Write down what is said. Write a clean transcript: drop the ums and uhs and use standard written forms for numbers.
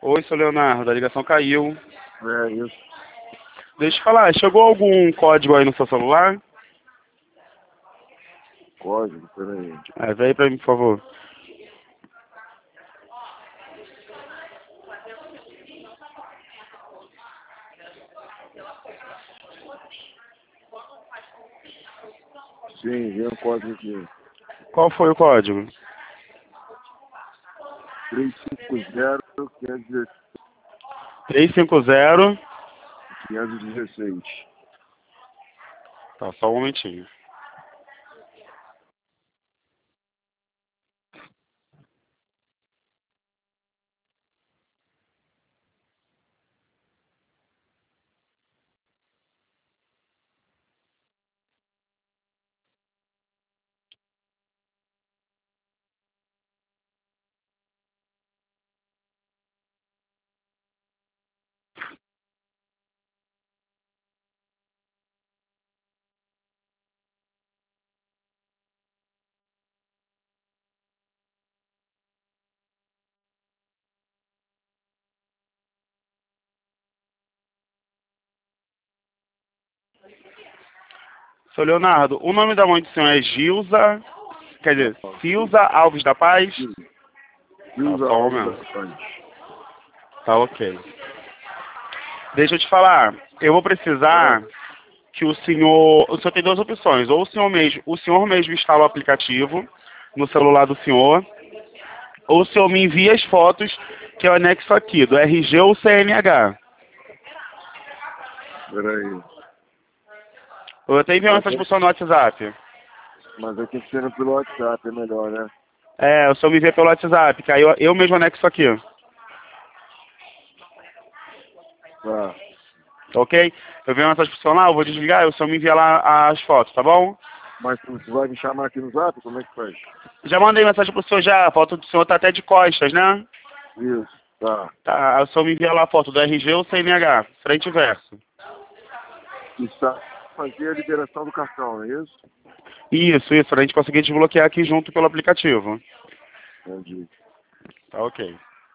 Oi, seu Leonardo, a ligação caiu. É isso. Deixa eu falar, chegou algum código aí no seu celular? Código, peraí. Vê aí pra mim, por favor. Sim, vem o código aqui. Qual foi o código? 350 350. 516. Tá, só um momentinho. Seu Leonardo, o nome da mãe do senhor é Gilza, quer dizer, Silza Alves da Paz? Usa só um algo momento. da Paz. Tá ok. Deixa eu te falar, eu vou precisar que o senhor tem duas opções, ou o senhor mesmo instala o aplicativo no celular do senhor, ou o senhor me envia as fotos que eu anexo aqui, do RG ou CNH. Peraí. Eu até enviei uma mensagem pro senhor no WhatsApp. Mas aí tem que ser pelo WhatsApp, é melhor, né? O senhor me envia pelo WhatsApp, que aí eu mesmo anexo aqui. Tá. Ok? Eu vi uma mensagem pro senhor lá, eu vou desligar, o senhor me envia lá as fotos, tá bom? Mas tu vai me chamar aqui no Zap? Como é que faz? Já mandei mensagem pro senhor já, a foto do senhor tá até de costas, né? Isso, tá. Tá, o senhor me envia lá a foto do RG ou CNH, frente e verso. Está fazer a liberação do cartão, não é isso? Isso, pra gente conseguir desbloquear aqui junto pelo aplicativo. Entendi. Tá ok.